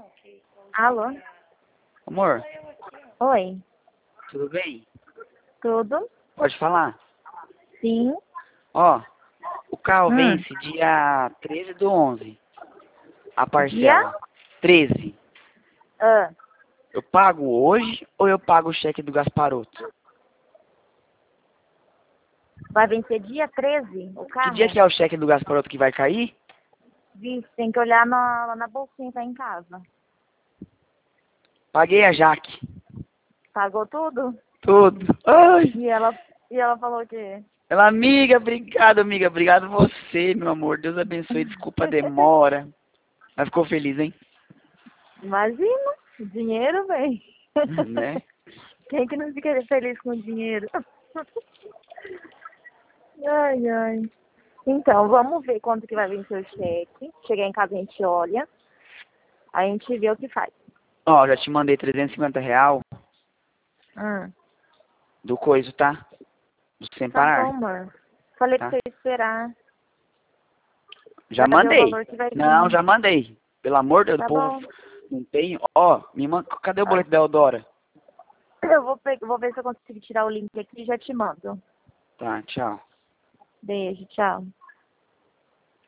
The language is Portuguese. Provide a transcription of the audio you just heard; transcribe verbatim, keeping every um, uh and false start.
Alô? Amor, Oi, tudo bem? tudo? Pode falar? Sim. Ó, o carro Hum. vence dia treze do onze. A Dia? parcela. treze. Ah, Eu pago hoje ou eu pago o cheque do Gasparoto? vai vencer dia treze o Que carro? dia que é o cheque do Gasparoto que vai cair? Vixe, tem que olhar na, lá na bolsinha que tá em casa. Paguei a Jaque. Pagou tudo? Tudo. Ai. E ela, e ela falou o quê? Ela, amiga, obrigado, amiga. Obrigado você, meu amor. Deus abençoe. Desculpa a demora. Mas ficou feliz, hein? Imagina, dinheiro, velho. Né? Quem que não fica feliz com dinheiro? Ai, ai. Então, vamos ver quanto que vai vencer o cheque. Chegar em casa a gente olha. A gente vê o que faz. Ó, já te mandei trezentos e cinquenta real Hum. do coiso, tá? Do sem Tá bom, parar, amor. Falei pra tá? você esperar. Já Pra ver o mandei. valor que vai Não, vir. já mandei. Pelo amor de Deus, o Tá povo bom. não tem. Ó, me manda. Cadê o Ah, boleto da Eudora? Eu vou, pe- vou ver se eu consigo tirar o link aqui e já te mando. Tá, tchau. Beijo, tchau.